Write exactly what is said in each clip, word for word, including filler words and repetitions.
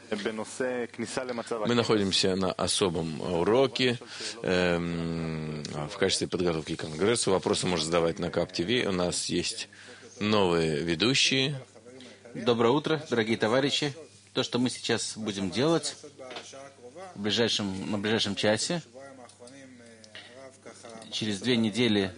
Мы находимся на особом уроке эм, в качестве подготовки к Конгрессу. Вопросы можно задавать на КАП ТВ. У нас есть новые ведущие. Доброе утро, дорогие товарищи. То, что мы сейчас будем делать в ближайшем, на ближайшем часе, через две недели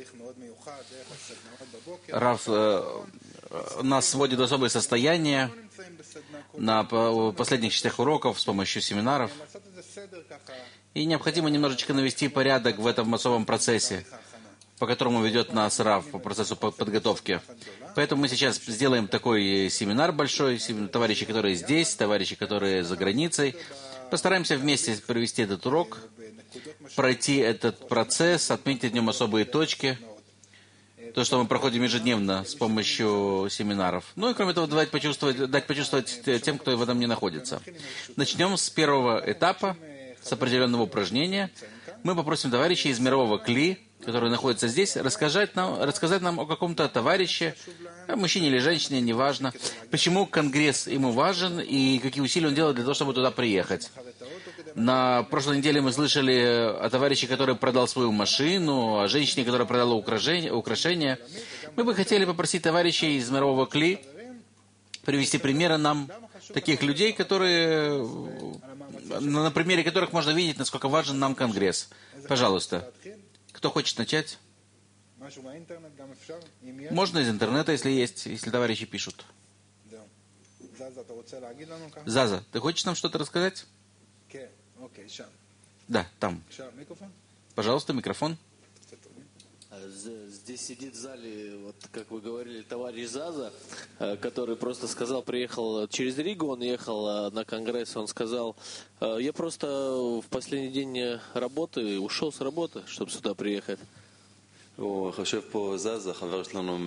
Рав э, нас сводит в особое состояние на последних частях уроков с помощью семинаров. И необходимо немножечко навести порядок в этом особом процессе, по которому ведет нас Рав, по процессу подготовки. Поэтому мы сейчас сделаем такой семинар большой, товарищи, которые здесь, товарищи, которые за границей. Постараемся вместе провести этот урок, пройти этот процесс, отметить в нем особые точки, то, что мы проходим ежедневно с помощью семинаров. Ну и кроме того, давать почувствовать, дать почувствовать тем, кто в этом не находится. Начнем с первого этапа, с определенного упражнения. Мы попросим товарищей из мирового КЛИ, которые находятся здесь, рассказать нам, рассказать нам о каком-то товарище, о мужчине или женщине, неважно, почему Конгресс ему важен и какие усилия он делает для того, чтобы туда приехать. На прошлой неделе мы слышали о товарище, который продал свою машину, о женщине, которая продала украшения. Мы бы хотели попросить товарищей из мирового КЛИ привести примеры нам таких людей, которые, на примере которых можно видеть, насколько важен нам Конгресс. Пожалуйста. Кто хочет начать? Можно из интернета, если есть, если товарищи пишут. Заза, ты хочешь нам что-то рассказать? Да, там. Пожалуйста, микрофон. Здесь сидит в зале, вот как вы говорили, товарищ Заза, который просто сказал, приехал через Ригу, он ехал на Конгресс, он сказал, я просто в последний день работы ушел с работы, чтобы сюда приехать. הוא חושב פה זזה, חבר שלנו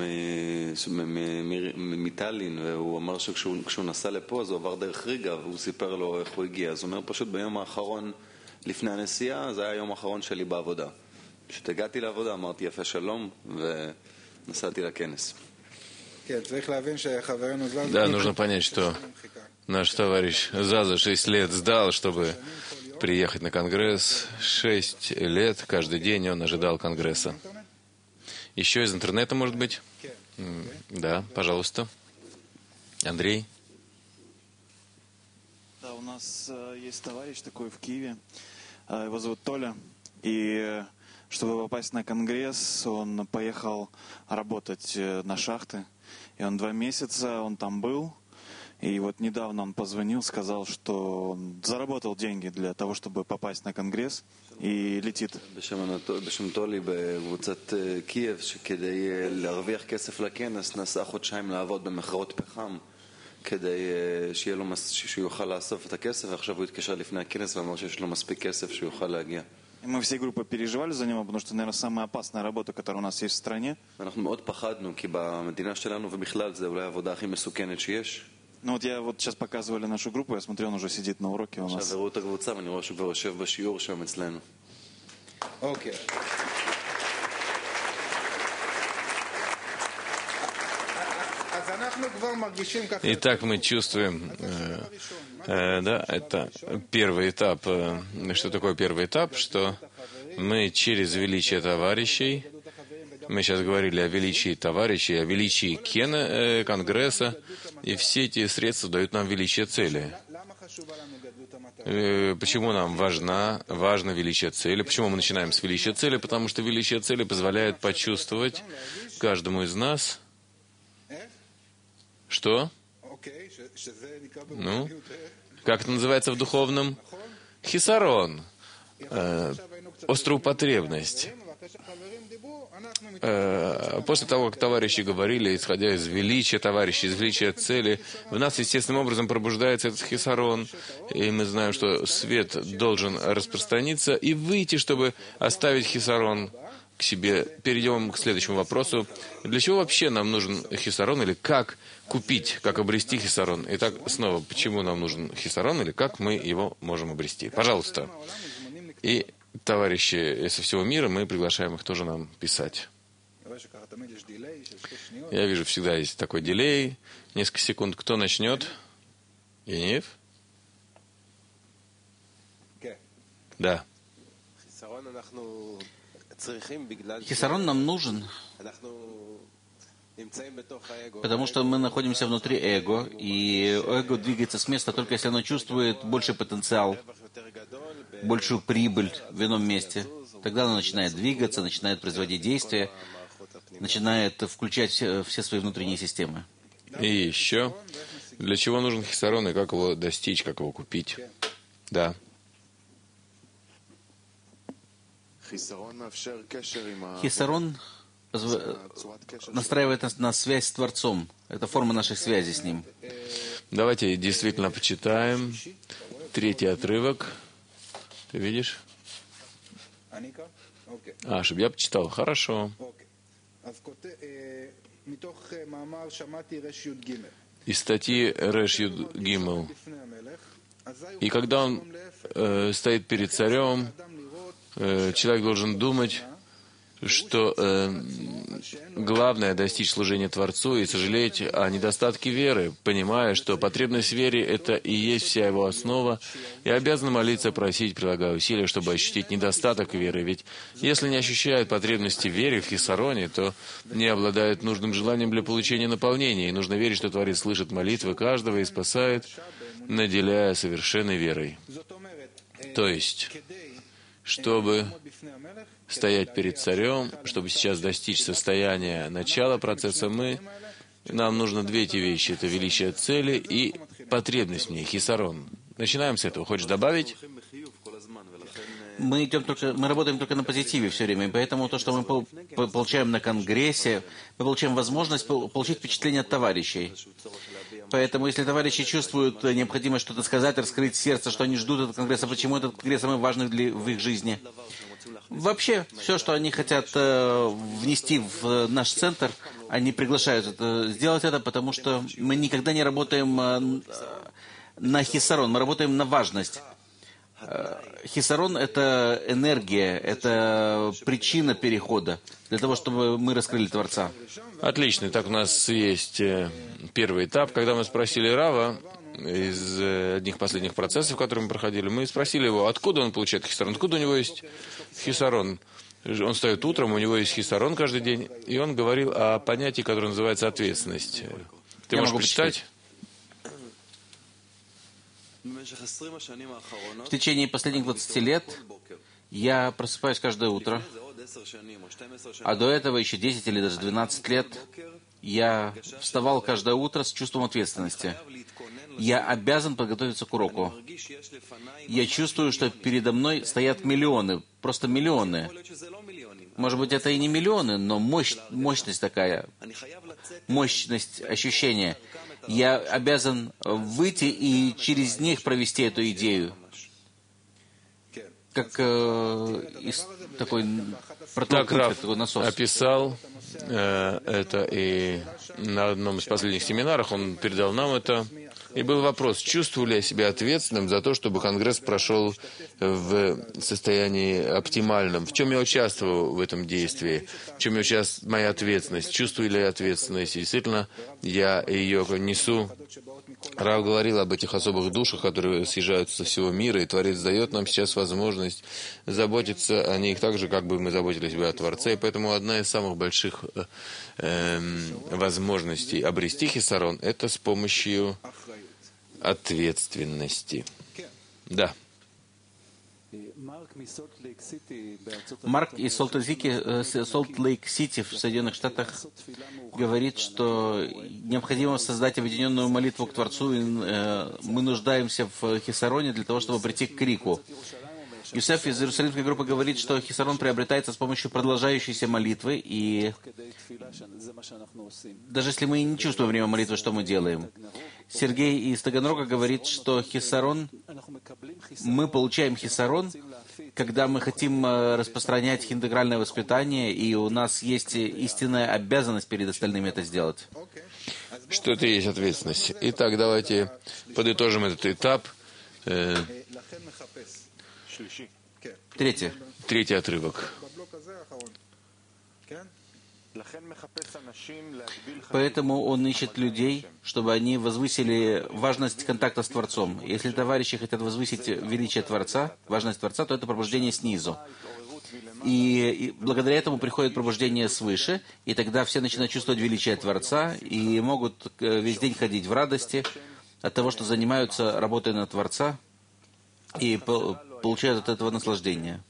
מטלין, והוא אמר שכשהוא נסע לפה אז הוא עבר דרך ריגה והוא סיפר לו איך הוא הגיע. אז הוא אומר פשוט ביום האחרון לפני הנסיעה, זה היה היום האחרון שלי בעבודה. פשוט הגעתי לעבודה, אמרתי יפה שלום ונסעתי לכנס. Да, нужно понять, что наш товарищ Заза шесть лет сдал, чтобы приехать на Конгресс. Шесть лет, каждый день он ожидал Конгресса. Еще из интернета, может быть? Да, пожалуйста. Андрей? Да, у нас э, есть товарищ такой в Киеве, э, его зовут Толя, и э, чтобы попасть на Конгресс, он поехал работать э, на шахты, и он два месяца, он там был, и вот недавно он позвонил, сказал, что он заработал деньги для того, чтобы попасть на Конгресс, и летит. בשם טולי בקבוצת קייב, שכדי להרוויח כסף לכנס נסע חודשיים לעבוד במכרות פחם, כדי שיהיה לו, שהוא יוכל לאסוף את הכסף, ועכשיו הוא התקשר לפני הכנס ואמר שיש לו מספיק כסף שהוא יוכל להגיע. Мы всей группой переживали за него, потому что, наверное, самая опасная работа, которая у нас есть в стране. אנחנו מאוד פחדנו, כי במדינה שלנו ובכלל זה אולי העבודה הכי מסוכנת שיש. Ну вот я вот сейчас показывали нашу группу, я смотрю, он уже сидит на уроке у нас. עכשיו הראו את הקבוצה ואני רואה שהוא כבר יושב בשיעור שם אצלנו. אוקיי. Итак, мы чувствуем, э, э, да, это первый этап. Э, что такое первый этап? Что мы через величие товарищей, мы сейчас говорили о величии товарищей, о величии Кена, э, Конгресса, и все эти средства дают нам величие цели. Э, почему нам важна, важно величие цели? Почему мы начинаем с величия цели? Потому что величие цели позволяет почувствовать каждому из нас, что? Ну, как это называется в духовном? Хисарон. Э, острую потребность. Э, после того, как товарищи говорили, исходя из величия товарищей, из величия цели, в нас естественным образом пробуждается этот хисарон, и мы знаем, что свет должен распространиться и выйти, чтобы оставить хисарон к себе. Перейдем к следующему вопросу. Для чего вообще нам нужен хисарон, или как купить, как обрести хисарон? Итак, снова, почему нам нужен хисарон, или как мы его можем обрести? Пожалуйста. И товарищи со всего мира, мы приглашаем их тоже нам писать. Я вижу, всегда есть такой дилей. Несколько секунд. Кто начнет? Янеев? Да. Хисарон нам нужен, потому что мы находимся внутри эго, и эго двигается с места только если оно чувствует больший потенциал, большую прибыль в ином месте. Тогда оно начинает двигаться, начинает производить действия, начинает включать все, все свои внутренние системы. И еще, для чего нужен хисарон и как его достичь, как его купить? Да. Хисарон настраивает нас на связь с Творцом. Это форма нашей связи с Ним. Давайте действительно почитаем третий отрывок. Ты видишь? А, чтобы я почитал. Хорошо. Из статьи Реш Юд Гимел. И когда он э, стоит перед царем, э, человек должен думать, что э, главное — достичь служения Творцу и сожалеть о недостатке веры, понимая, что потребность в вере — это и есть вся его основа, и обязан молиться, просить, прилагая усилия, чтобы ощутить недостаток веры. Ведь если не ощущает потребности в вере в хисароне, то не обладает нужным желанием для получения наполнения, и нужно верить, что Творец слышит молитвы каждого и спасает, наделяя совершенной верой. То есть, чтобы стоять перед царем, чтобы сейчас достичь состояния начала процесса, мы, нам нужно две эти вещи. Это величие цели и потребность в ней, хисарон. Начинаем с этого. Хочешь добавить? Мы, идем только, мы работаем только на позитиве все время, и поэтому то, что мы пол, получаем на конгрессе, мы получаем возможность получить впечатление от товарищей. Поэтому, если товарищи чувствуют необходимость что-то сказать, раскрыть сердце, что они ждут от конгресса, почему этот конгресс самый важный для, в их жизни, вообще, все, что они хотят э, внести в наш центр, они приглашают это, сделать это, потому что мы никогда не работаем э, на хисарон, мы работаем на важность. Хисарон — это энергия, это причина перехода для того, чтобы мы раскрыли Творца. Отлично. Так, у нас есть первый этап. Когда мы спросили Рава из одних последних процессов, которые мы проходили, мы спросили его, откуда он получает хисарон, откуда у него есть хисарон. Он встает утром, у него есть хисарон каждый день, и он говорил о понятии, которое называется ответственность. Ты Я можешь могу почитать? В течение последних двадцати лет я просыпаюсь каждое утро, а до этого еще десять или даже двенадцать лет я вставал каждое утро с чувством ответственности. Я обязан подготовиться к уроку. Я чувствую, что передо мной стоят миллионы, просто миллионы. Может быть, это и не миллионы, но мощь, мощность такая, мощность ощущения. Я обязан выйти и через них провести эту идею. Как э, из, такой Так Рав такой насос. описал э, это, и на одном из последних семинаров он передал нам это. И был вопрос, чувствую ли я себя ответственным за то, чтобы Конгресс прошел в состоянии оптимальном? В чем я участвую в этом действии? В чем я участвую, моя ответственность? Чувствую ли я ответственность? И действительно, я ее несу. Рав говорил об этих особых душах, которые съезжают со всего мира, и Творец дает нам сейчас возможность заботиться о них так же, как бы мы заботились бы о Творце. И поэтому одна из самых больших э, возможностей обрести хисарон — это с помощью ответственности. Да. Марк из Солт-Лейк-Сити в Соединенных Штатах говорит, что необходимо создать объединенную молитву к Творцу, и э, мы нуждаемся в хисароне для того, чтобы прийти к крику. Юсеф из Иерусалимской группы говорит, что хисарон приобретается с помощью продолжающейся молитвы, и даже если мы не чувствуем время молитвы, что мы делаем? Сергей из Таганрога говорит, что хисарон, мы получаем хисарон, когда мы хотим распространять интегральное воспитание, и у нас есть истинная обязанность перед остальными это сделать. Что это и есть ответственность. Итак, давайте подытожим этот этап. Э, Третье. Третий отрывок. Поэтому он ищет людей, чтобы они возвысили важность контакта с Творцом. Если товарищи хотят возвысить величие Творца, важность Творца, то это пробуждение снизу. И, и благодаря этому приходит пробуждение свыше, и тогда все начинают чувствовать величие Творца и могут весь день ходить в радости от того, что занимаются работой на Творца и по, получают от этого наслаждение.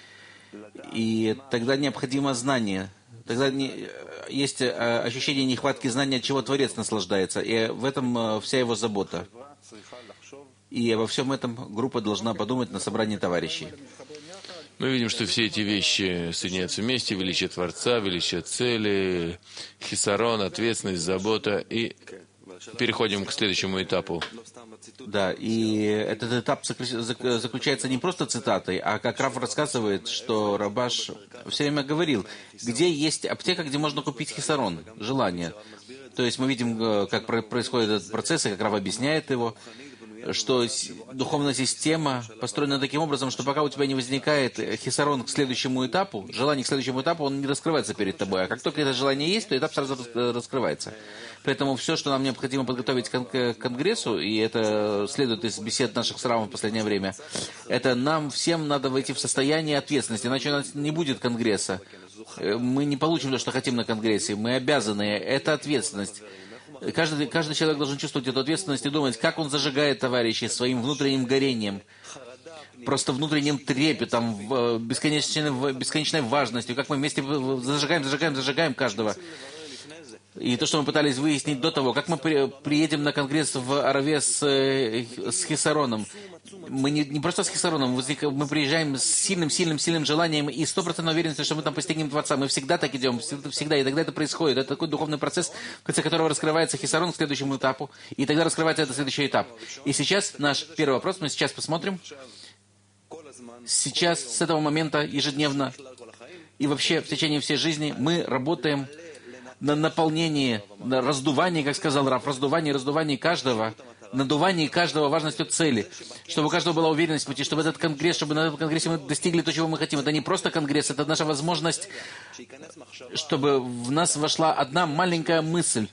И тогда необходимо знание. Тогда не, есть ощущение нехватки знания, от чего Творец наслаждается. И в этом вся его забота. И обо всем этом группа должна подумать на собрании товарищей. Мы видим, что все эти вещи соединяются вместе. Величие Творца, величие цели, хисарон, ответственность, забота. И переходим к следующему этапу. Да, и этот этап заключается не просто цитатой, а как Рав рассказывает, что Рабаш все время говорил, где есть аптека, где можно купить хисарон, желание. То есть мы видим, как происходит этот процесс, и как Рав объясняет его, что духовная система построена таким образом, что пока у тебя не возникает хисарон к следующему этапу, желание к следующему этапу, он не раскрывается перед тобой. А как только это желание есть, то этап сразу раскрывается. Поэтому все, что нам необходимо подготовить к конгрессу, и это следует из бесед наших с Равом в последнее время, это нам всем надо войти в состояние ответственности, иначе у нас не будет конгресса. Мы не получим то, что хотим на конгрессе. Мы обязаны. Это ответственность. Каждый, каждый человек должен чувствовать эту ответственность и думать, как он зажигает товарищей своим внутренним горением, просто внутренним трепетом, бесконечной, бесконечной важностью, как мы вместе зажигаем, зажигаем, зажигаем каждого. И то, что мы пытались выяснить до того, как мы при, приедем на конгресс в Араве с, с хисароном. Мы не, не просто с хисароном, мы приезжаем с сильным, сильным, сильным желанием и стопроцентной уверенностью, что мы там постигнем Творца. Мы всегда так идем, всегда, и тогда это происходит. Это такой духовный процесс, в конце которого раскрывается хисарон к следующему этапу, и тогда раскрывается этот следующий этап. И сейчас наш первый вопрос, мы сейчас посмотрим. Сейчас, с этого момента, ежедневно, и вообще в течение всей жизни мы работаем на наполнении, на раздувании, как сказал Рав, раздувании, раздувании каждого, надувании каждого важностью цели, чтобы у каждого была уверенность в пути, чтобы этот конгресс, чтобы на этом конгрессе мы достигли то, чего мы хотим. Это не просто конгресс, это наша возможность, чтобы в нас вошла одна маленькая мысль,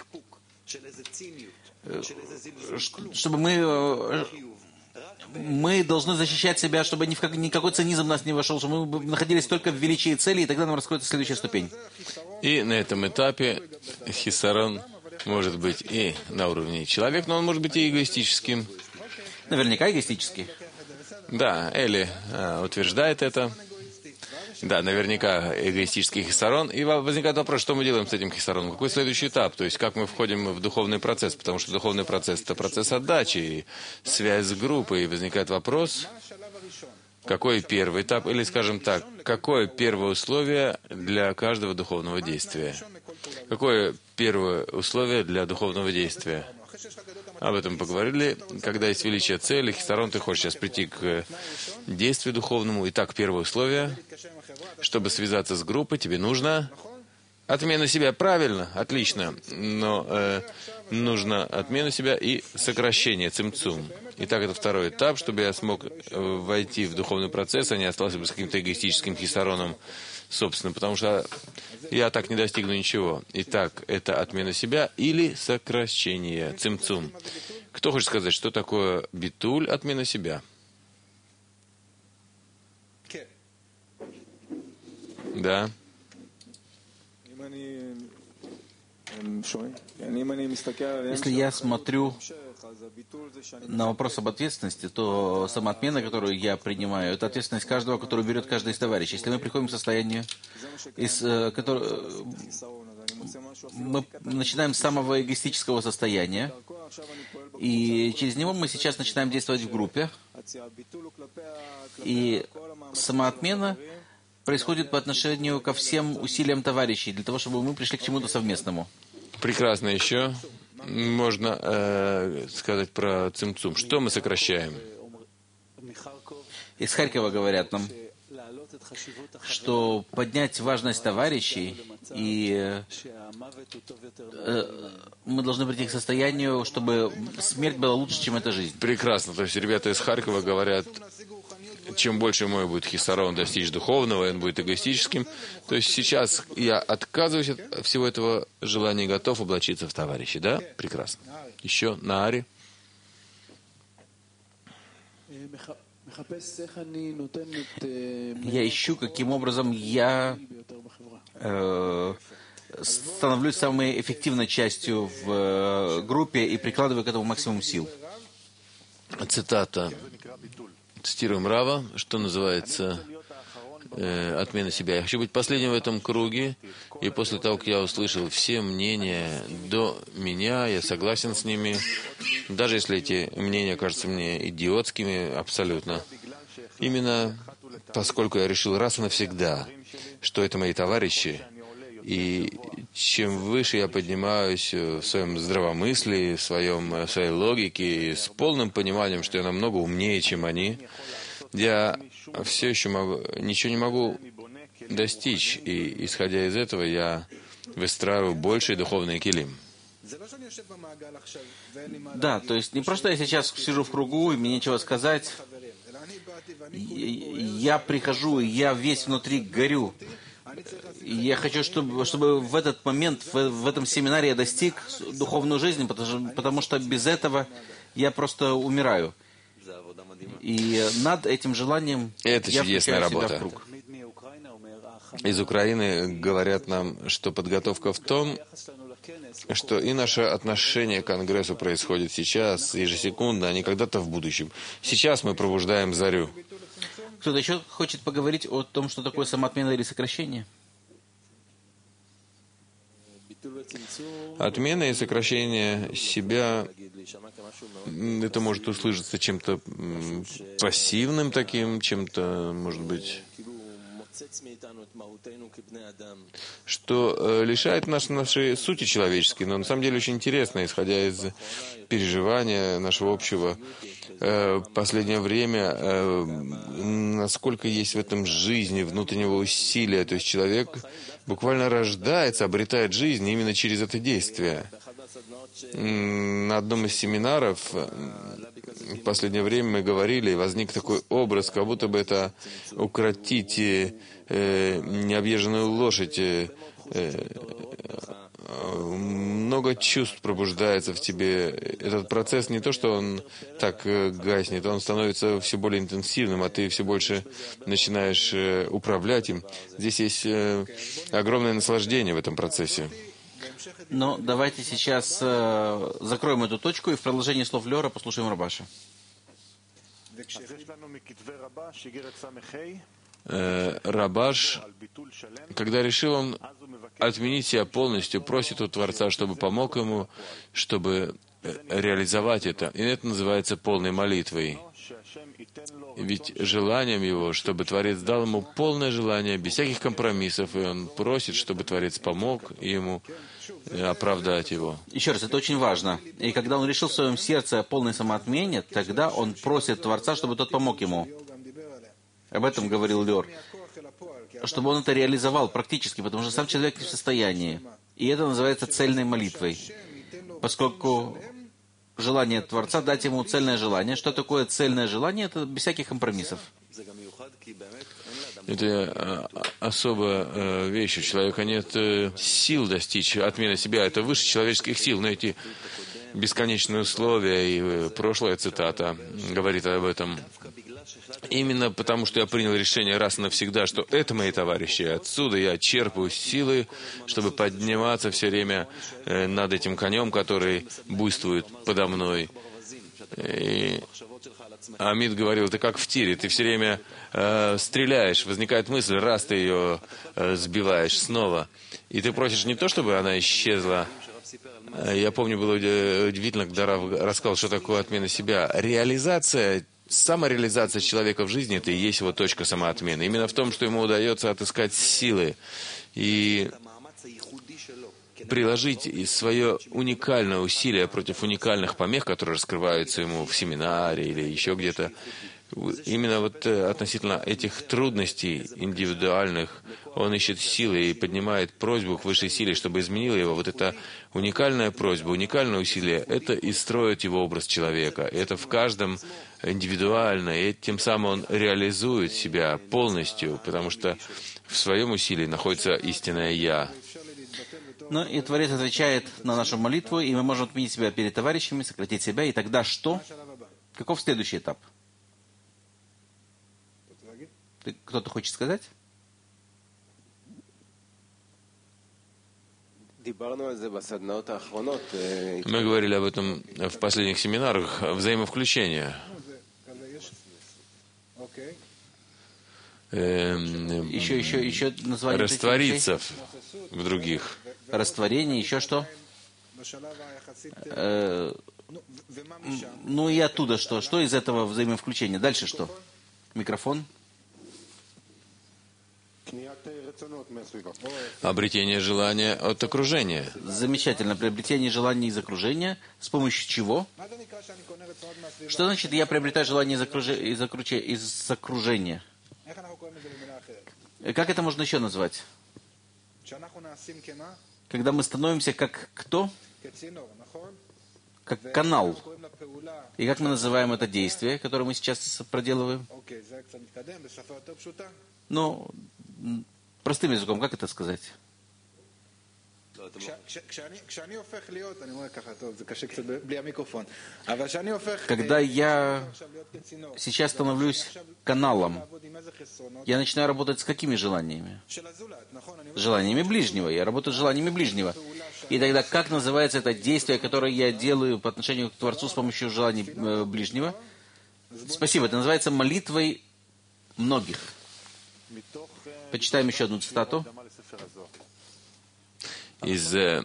чтобы мы... Мы должны защищать себя, чтобы никакой цинизм в нас не вошел, чтобы мы находились только в величии цели, и тогда нам раскроется следующая ступень. И на этом этапе хисарон может быть и на уровне человека, но он может быть и эгоистическим. Наверняка эгоистический. Да, Эли а, утверждает это. Да, наверняка эгоистический хисарон. И возникает вопрос, что мы делаем с этим хисароном? Какой следующий этап? То есть, как мы входим в духовный процесс? Потому что духовный процесс — это процесс отдачи, и связь с группой. И возникает вопрос, какой первый этап? Или, скажем так, какое первое условие для каждого духовного действия? Какое первое условие для духовного действия? Об этом поговорили. Когда есть величие цели, хисарон, ты хочешь сейчас прийти к действию духовному. Итак, первое условие. Чтобы связаться с группой, тебе нужно отмена себя. Правильно, отлично. Но э, нужно отмена себя и сокращение, цимцум. Итак, это второй этап, чтобы я смог войти в духовный процесс, а не остался бы с каким-то эгоистическим хисароном собственно, потому что я так не достигну ничего. Итак, это отмена себя или сокращение, цимцум. Кто хочет сказать, что такое битуль, отмена себя? Да. Если я смотрю на вопрос об ответственности, то самоотмена, которую я принимаю, это ответственность каждого, который берет каждый из товарищей. Если мы приходим к состоянию, из которого мы начинаем с самого эгоистического состояния, и через него мы сейчас начинаем действовать в группе, и самоотмена происходит по отношению ко всем усилиям товарищей, для того, чтобы мы пришли к чему-то совместному. Прекрасно еще. Можно э, сказать про цимцум. Что мы сокращаем? Из Харькова говорят нам, что поднять важность товарищей, и э, мы должны прийти к состоянию, чтобы смерть была лучше, чем эта жизнь. Прекрасно. То есть ребята из Харькова говорят, чем больше мой будет хисарон достичь духовного, он будет эгоистическим. То есть сейчас я отказываюсь от всего этого желания и готов облачиться в товарищи. Да? Прекрасно. Еще на Ари. Я ищу, каким образом я э, становлюсь самой эффективной частью в э, группе и прикладываю к этому максимум сил. Цитата. Цитируем Рава, что называется э, отмена себя. Я хочу быть последним в этом круге, и после того, как я услышал все мнения до меня, я согласен с ними, даже если эти мнения кажутся мне идиотскими, абсолютно. Именно поскольку я решил раз и навсегда, что это мои товарищи, и чем выше я поднимаюсь в своем здравомыслии, в, своем, в своей логике, с полным пониманием, что я намного умнее, чем они, я все еще могу, ничего не могу достичь. И, исходя из этого, я выстраиваю больший духовный килим. Да, то есть не просто я сейчас сижу в кругу, и мне нечего сказать. Я прихожу, и я весь внутри горю. Я хочу, чтобы, чтобы в этот момент, в, в этом семинаре я достиг духовную жизнь, потому, потому что без этого я просто умираю. И над этим желанием это я чудесная включаю работа. себя в круг. Из Украины говорят нам, что подготовка в том, что и наше отношение к Конгрессу происходит сейчас, ежесекундно, а не когда-то в будущем. Сейчас мы пробуждаем зарю. Кто-то еще хочет поговорить о том, что такое самоотмена или сокращение? Отмена и сокращение себя, это может услышаться чем-то пассивным таким, чем-то, может быть, что лишает нас нашей сути человеческой, но на самом деле очень интересно, исходя из переживания нашего общего в последнее время, насколько есть в этом жизни, внутреннего усилия. То есть человек буквально рождается, обретает жизнь именно через это действие. На одном из семинаров в последнее время мы говорили, и возник такой образ, как будто бы это укротить э, необъезженную лошадь. Э, много чувств пробуждается в тебе. Этот процесс не то, что он так гаснет, он становится все более интенсивным, а ты все больше начинаешь управлять им. Здесь есть огромное наслаждение в этом процессе. Но давайте сейчас э, закроем эту точку и в продолжении слов Лера послушаем Рабаша. Э, Рабаш, когда решил он отменить себя полностью, просит у Творца, чтобы помог ему, чтобы реализовать это. И это называется полной молитвой. Ведь желанием его, чтобы Творец дал ему полное желание, без всяких компромиссов, и он просит, чтобы Творец помог ему оправдать его. Еще раз, это очень важно. И когда он решил в своем сердце о полной самоотмене, тогда он просит Творца, чтобы тот помог ему. Об этом говорил Лер. Чтобы он это реализовал практически, потому что сам человек не в состоянии. И это называется цельной молитвой. Поскольку желание Творца дать ему цельное желание. Что такое цельное желание? Это без всяких компромиссов. Это особая вещь. У человека нет сил достичь отмены себя. Это выше человеческих сил. Но эти бесконечные условия, и прошлая цитата говорит об этом. Именно потому, что я принял решение раз и навсегда, что это мои товарищи. Отсюда я черпаю силы, чтобы подниматься все время над этим конем, который буйствует подо мной. И Амид говорил, ты как в тире, ты все время э, стреляешь, возникает мысль, раз ты ее э, сбиваешь снова. И ты просишь не то, чтобы она исчезла. Я помню, было удивительно, когда Рав рассказал, что такое отмена себя. Реализация, самореализация человека в жизни, это и есть его точка самоотмены. Именно в том, что ему удается отыскать силы и приложить свое уникальное усилие против уникальных помех, которые раскрываются ему в семинаре или еще где-то, Именно вот относительно этих трудностей индивидуальных он ищет силы и поднимает просьбу к высшей силе, чтобы изменила его. Вот эта уникальная просьба, уникальное усилие, это и строит его образ человека. Это в каждом индивидуально, и тем самым он реализует себя полностью, потому что в своем усилии находится истинное «Я». Ну и Творец отвечает на нашу молитву, и мы можем отменить себя перед товарищами, сократить себя, и тогда что? Каков следующий этап? Ты, кто-то хочет сказать? Мы говорили об этом в последних семинарах, взаимовключения. Эм, еще, еще, еще название. Раствориться в других. Растворение, еще что? Э, ну и оттуда что? Что из этого взаимовключения? Дальше что? Микрофон. Обретение желания от окружения. Замечательно. Приобретение желания из окружения. С помощью чего? Что значит я приобретаю желание из, окруж... из, окруж... из окружения? Как это можно еще назвать? Когда мы становимся как кто? Как канал. И как мы называем это действие, которое мы сейчас проделываем? Ну, простым языком, как это сказать? Когда я сейчас становлюсь каналом, я начинаю работать с какими желаниями? Желаниями ближнего. Я работаю с желаниями ближнего. И тогда как называется это действие, которое я делаю по отношению к Творцу с помощью желаний ближнего? Спасибо. Это называется молитвой многих. Почитаем еще одну цитату. Из э,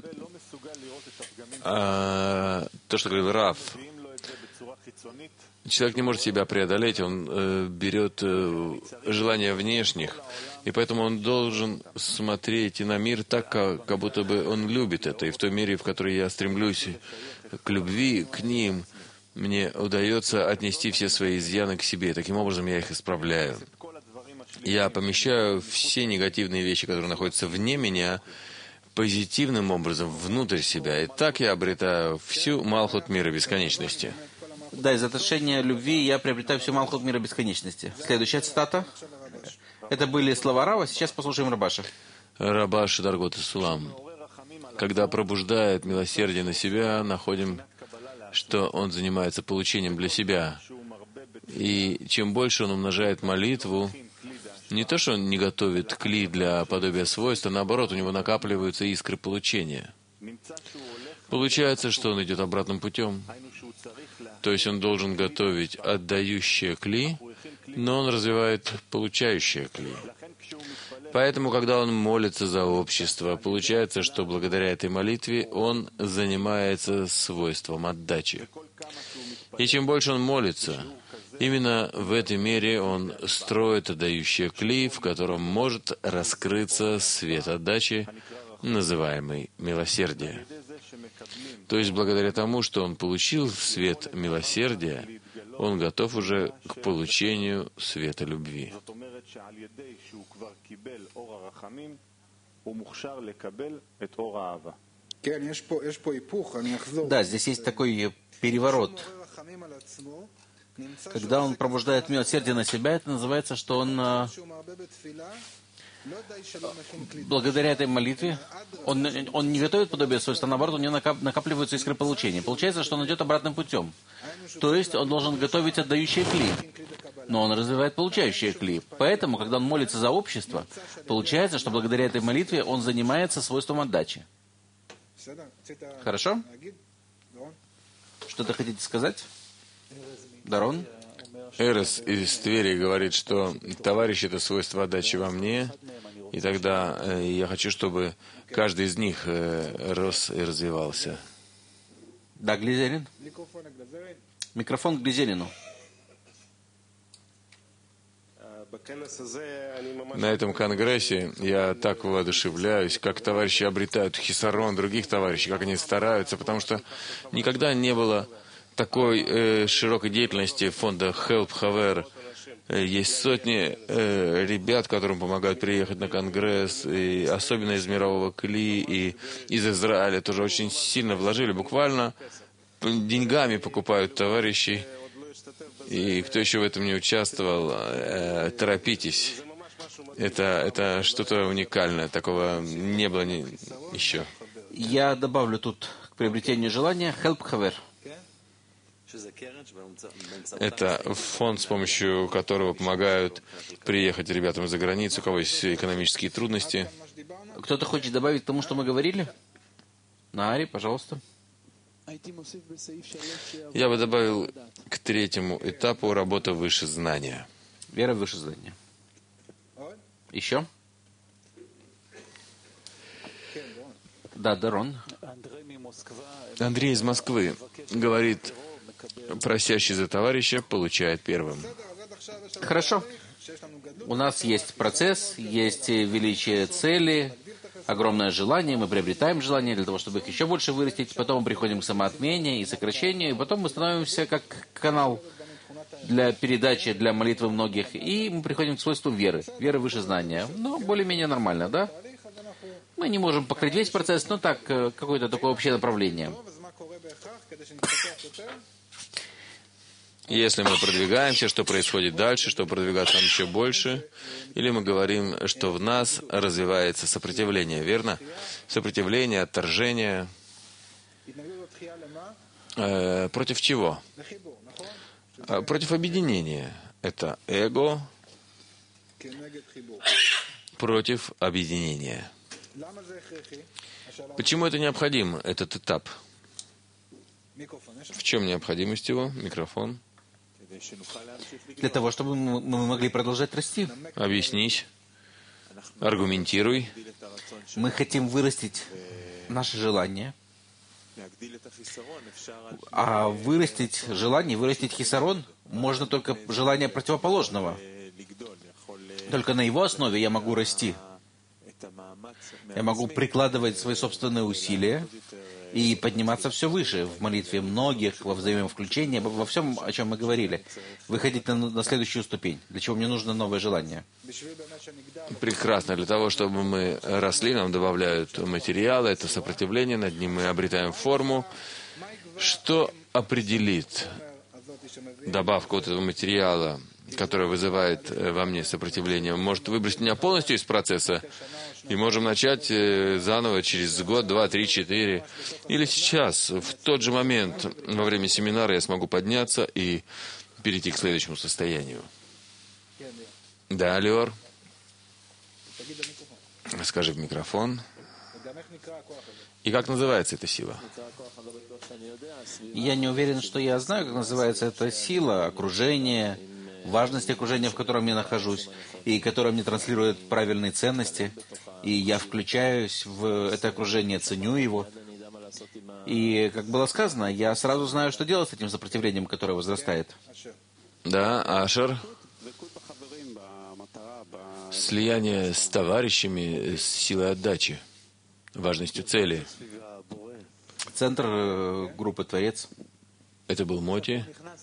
а, то, что говорил Рав. Человек не может себя преодолеть, он э, берет э, желания внешних, и поэтому он должен смотреть и на мир так, как, как будто бы он любит это. И в той мере, в которой я стремлюсь к любви, к ним, мне удается отнести все свои изъяны к себе. Таким образом, я их исправляю. Я помещаю все негативные вещи, которые находятся вне меня, позитивным образом внутрь себя. И так я обретаю всю Малхут мира бесконечности. Да, из отношения любви я приобретаю всю Малхут мира бесконечности. Следующая цитата. Это были слова Рава, сейчас послушаем Рабаша. Рабаш Даргот и Сулам. Когда пробуждает милосердие на себя, находим, что он занимается получением для себя. И чем больше он умножает молитву, не то, что он не готовит кли для подобия свойств, а наоборот, у него накапливаются искры получения. Получается, что он идет обратным путем. То есть он должен готовить отдающее кли, но он развивает получающее кли. Поэтому, когда он молится за общество, получается, что благодаря этой молитве он занимается свойством отдачи. И чем больше он молится, именно в этой мере он строит отдающее кли, в котором может раскрыться свет отдачи, называемый милосердие. То есть, благодаря тому, что он получил свет милосердия, он готов уже к получению света любви. Да, здесь есть такой переворот. Когда он пробуждает милосердие на себя, это называется, что он благодаря этой молитве, он, он не готовит подобие свойств, а наоборот, у него накапливаются искры получения. Получается, что он идет обратным путем. То есть он должен готовить отдающие кли, но он развивает получающие кли. Поэтому, когда он молится за общество, получается, что благодаря этой молитве он занимается свойством отдачи. Хорошо? Что-то хотите сказать? Дарон? Эрес из Твери говорит, что товарищ — это свойство отдачи во мне, и тогда э, я хочу, чтобы каждый из них э, рос и развивался. Да, Глизерин? Микрофон к Глизерину. На этом конгрессе я так воодушевляюсь, как товарищи обретают хисарон других товарищей, как они стараются, потому что никогда не было такой э, широкой деятельности фонда Help Haver э, есть сотни э, ребят, которым помогают приехать на Конгресс, и особенно из мирового Кли и из Израиля тоже очень сильно вложили, буквально деньгами покупают товарищей. И кто еще в этом не участвовал, э, торопитесь. Это, это что-то уникальное, такого не было ни, еще. Я добавлю тут к приобретению желания Help Haver. Это фонд, с помощью которого помогают приехать ребятам из-за границы, у кого есть экономические трудности. Кто-то хочет добавить к тому, что мы говорили? Наари, пожалуйста. Я бы добавил к третьему этапу работа выше знания. Вера выше знания. Еще? Да, Дарон. Андрей из Москвы говорит, просящий за товарища получает первым. Хорошо. У нас есть процесс, есть величие цели, огромное желание, мы приобретаем желание для того, чтобы их еще больше вырастить, потом мы приходим к самоотмене и сокращению, и потом мы становимся как канал для передачи, для молитвы многих, и мы приходим к свойству веры, веры выше знания. Ну, более-менее нормально, да? Мы не можем покрыть весь процесс, но так, какое-то такое общее направление. Если мы продвигаемся, что происходит дальше, что продвигаться нам еще больше, или мы говорим, что в нас развивается сопротивление, верно? Сопротивление, отторжение. Э, против чего? Э, против объединения. Это эго против объединения. Почему это необходим, этот этап? В чем необходимость его? Микрофон. Для того, чтобы мы могли продолжать расти. Объяснись. Аргументируй. Мы хотим вырастить наше желание. А вырастить желание, вырастить хисарон можно только желание противоположного. Только на его основе я могу расти. Я могу прикладывать свои собственные усилия и подниматься все выше в молитве многих, во взаимовключении, во всем, о чем мы говорили. Выходить на, на следующую ступень. Для чего мне нужно новое желание? Прекрасно. Для того, чтобы мы росли, нам добавляют материалы, это сопротивление, над ним мы обретаем форму. Что определит добавку вот этого материала, которая вызывает во мне сопротивление? Может выбросить меня полностью из процесса, и можем начать заново через год, два, три, четыре. Или сейчас, в тот же момент, во время семинара, я смогу подняться и перейти к следующему состоянию. Да, Леор? Скажи в микрофон. И как называется эта сила? Я не уверен, что я знаю, как называется эта сила, окружение, важность окружения, в котором я нахожусь, и которое мне транслирует правильные ценности. И я включаюсь в это окружение, ценю его. И, как было сказано, я сразу знаю, что делать с этим сопротивлением, которое возрастает. Да, Ашер. Слияние с товарищами, с силой отдачи, важностью цели. Центр э, группы «Творец». Это был Моти.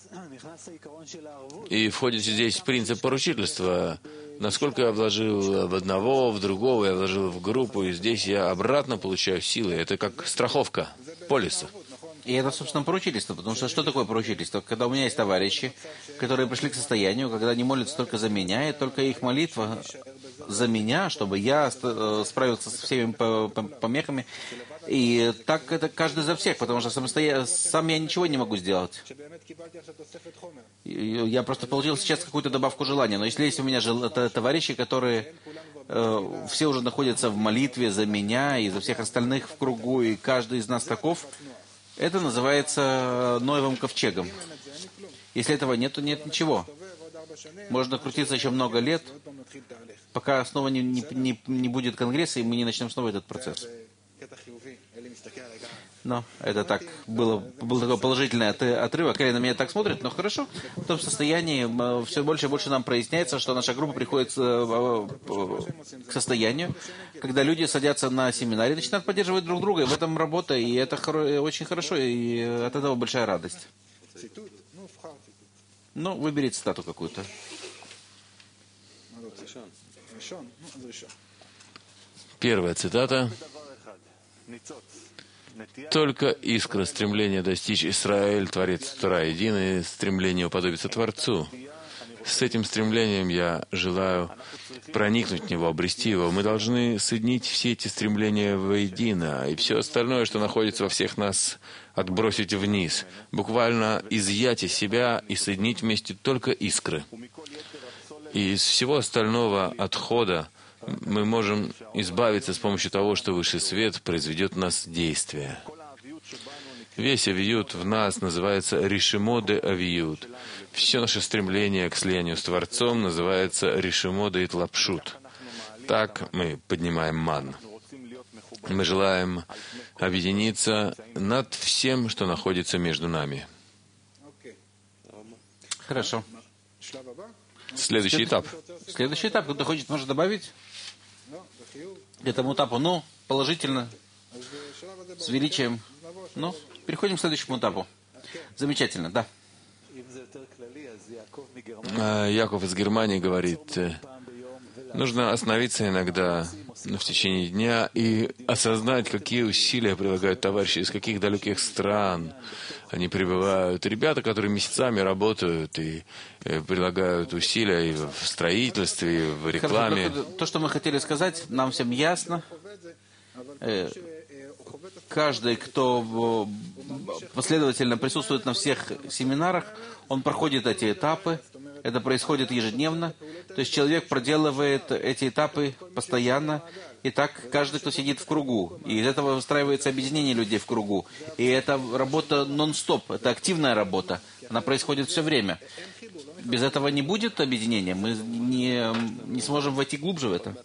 И входит здесь принцип поручительства. Насколько я вложил в одного, в другого, я вложил в группу, и здесь я обратно получаю силы. Это как страховка полиса. И это, собственно, поручительство, потому что что такое поручительство? Когда у меня есть товарищи, которые пришли к состоянию, когда они молятся только за меня, и только их молитва за меня, чтобы я справился со всеми помехами. И так это каждый за всех, потому что самостоя... сам я ничего не могу сделать. Я просто получил сейчас какую-то добавку желания. Но если есть у меня жел... товарищи, которые э, все уже находятся в молитве за меня и за всех остальных в кругу, и каждый из нас таков, это называется Ноевым ковчегом. Если этого нет, то нет ничего. Можно крутиться еще много лет, пока снова не, не, не будет конгресса, и мы не начнем снова этот процесс. Но это так, было, был такой положительный отрывок. Элли на меня так смотрит, но хорошо. В том состоянии все больше и больше нам проясняется, что наша группа приходит к состоянию, когда люди садятся на семинаре и начинают поддерживать друг друга. И в этом работа, и это хоро- очень хорошо, и от этого большая радость. Ну, выбери цитату какую-то. Первая цитата. «Только искра стремления достичь Исраэль, Творец Тора единый, стремление уподобиться Творцу. С этим стремлением я желаю проникнуть в него, обрести его. Мы должны соединить все эти стремления воедино, и все остальное, что находится во всех нас, отбросить вниз, буквально изъять из себя и соединить вместе только искры. И из всего остального отхода мы можем избавиться с помощью того, что Высший Свет произведет в нас действие. Весь авиют в нас называется Ришимо де авиют. Все наше стремление к слиянию с Творцом называется Ришимо де итлапшут. Так мы поднимаем ман. Мы желаем объединиться над всем, что находится между нами. Хорошо. Следующий этап. Следующий этап, кто хочет, может добавить? К этому этапу, ну, положительно, с величием. Ну, переходим к следующему этапу. Замечательно, да. Яков из Германии говорит, нужно остановиться иногда в течение дня и осознать, какие усилия прилагают товарищи, из каких далеких стран они прибывают. Ребята, которые месяцами работают и прилагают усилия и в строительстве, и в рекламе. То, что мы хотели сказать, нам всем ясно. Каждый, кто последовательно присутствует на всех семинарах, он проходит эти этапы. Это происходит ежедневно. То есть человек проделывает эти этапы постоянно. И так каждый, кто сидит в кругу. И из этого выстраивается объединение людей в кругу. И это работа нон-стоп. Это активная работа. Она происходит все время. Без этого не будет объединения. Мы не, не сможем войти глубже в это.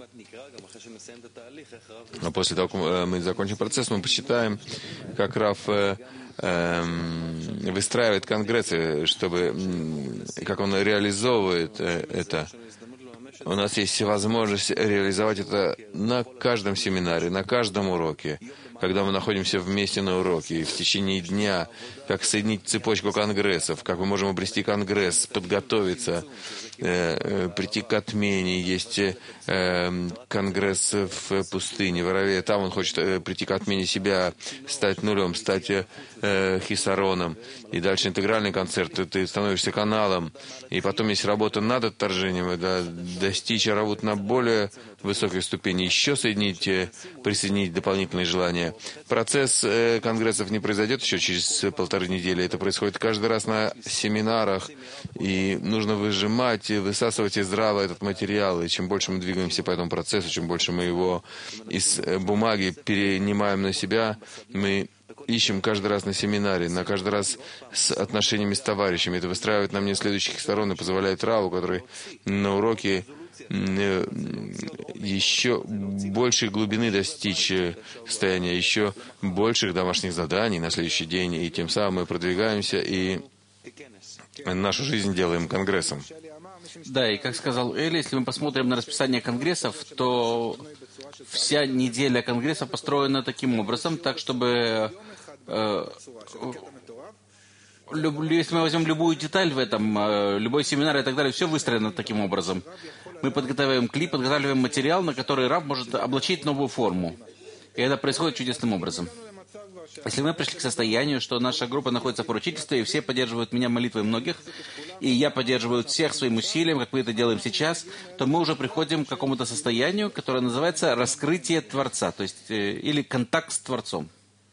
Но после того, как мы закончим процесс, мы посчитаем, как Рав э, э, выстраивает конгрессы, чтобы, как он реализовывает это. У нас есть возможность реализовать это на каждом семинаре, на каждом уроке, когда мы находимся вместе на уроке, и в течение дня, как соединить цепочку конгрессов, как мы можем обрести конгресс, подготовиться, э, прийти к отмене. Есть э, конгресс в пустыне, в Араве. Там он хочет э, прийти к отмене себя, стать нулем, стать э, хисароном. И дальше интегральный концерт, ты становишься каналом. И потом есть работа над отторжением, да, достичь работы на более высокой ступени, еще соединить, присоединить дополнительные желания. Процесс э, конгрессов не произойдет еще через полторы недели. Это происходит каждый раз на семинарах. И нужно выжимать, высасывать из здраво этот материал. И чем больше мы двигаемся по этому процессу, чем больше мы его из бумаги перенимаем на себя, мы ищем каждый раз на семинаре, на каждый раз с отношениями с товарищами. Это выстраивает на мне следующих сторон и позволяет Раву, который на уроке еще большей глубины достичь состояния, еще больших домашних заданий на следующий день, и тем самым мы продвигаемся и нашу жизнь делаем конгрессом. Да, и как сказал Эли, если мы посмотрим на расписание конгрессов, то вся неделя конгресса построена таким образом, так чтобы э, люб, если мы возьмем любую деталь в этом, э, любой семинар и так далее, все выстроено таким образом. Мы подготавливаем клип, подготавливаем материал, на который раб может облачить новую форму. И это происходит чудесным образом. Если мы пришли к состоянию, что наша группа находится в поручительстве, и все поддерживают меня молитвой многих, и я поддерживаю всех своим усилием, как мы это делаем сейчас, то мы уже приходим к какому-то состоянию, которое называется раскрытие Творца, то есть э, или контакт с Творцом.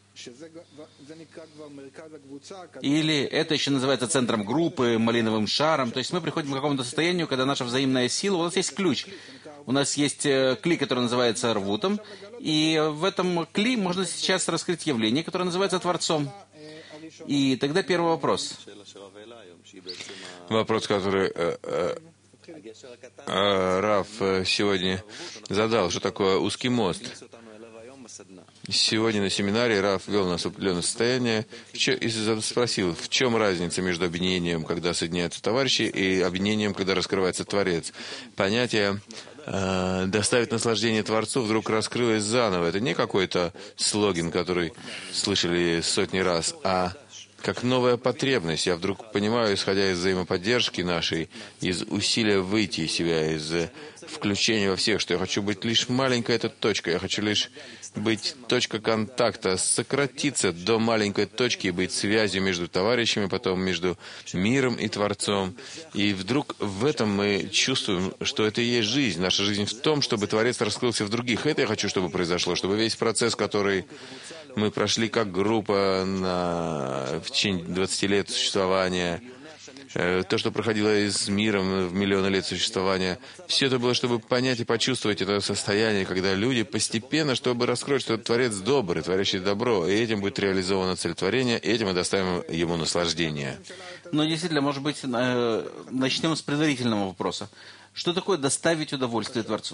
Или это еще называется центром группы, малиновым шаром. То есть мы приходим к какому-то состоянию, когда наша взаимная сила, у нас есть ключ. У нас есть кли, который называется рвутом, и в этом кли можно сейчас раскрыть явление, которое называется Творцом. И тогда первый вопрос. Вопрос, который э, э, э, Рав сегодня задал, что такое узкий мост. Сегодня на семинаре Рав ввел нас в определенное состояние и спросил, в чем разница между объединением, когда соединяются товарищи, и объединением, когда раскрывается Творец. Понятие э, «доставить наслаждение Творцу» вдруг раскрылось заново. Это не какой-то слоган, который слышали сотни раз, а как новая потребность. Я вдруг понимаю, исходя из взаимоподдержки нашей, из усилия выйти из себя, из включения во всех, что я хочу быть лишь маленькой этой точкой, я хочу лишь быть точкой контакта, сократиться до маленькой точки и быть связью между товарищами, потом между миром и Творцом. И вдруг в этом мы чувствуем, что это и есть жизнь. Наша жизнь в том, чтобы Творец раскрылся в других. Это я хочу, чтобы произошло, чтобы весь процесс, который мы прошли как группа на, в течение двадцати лет существования, то, что проходило и с миром в миллионы лет существования, все это было, чтобы понять и почувствовать это состояние, когда люди постепенно, чтобы раскроить, что Творец добрый, творящий добро, и этим будет реализована цель творения, и этим мы доставим ему наслаждение. Но действительно, может быть, начнем с предварительного вопроса. Что такое доставить удовольствие Творцу?